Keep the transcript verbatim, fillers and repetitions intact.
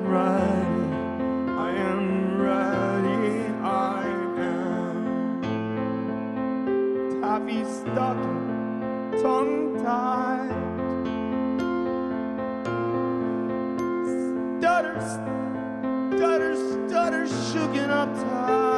ready, I am ready, I am. Taffy stocking, tongue-tied, stutter, stutter, stutter, shooken up tight.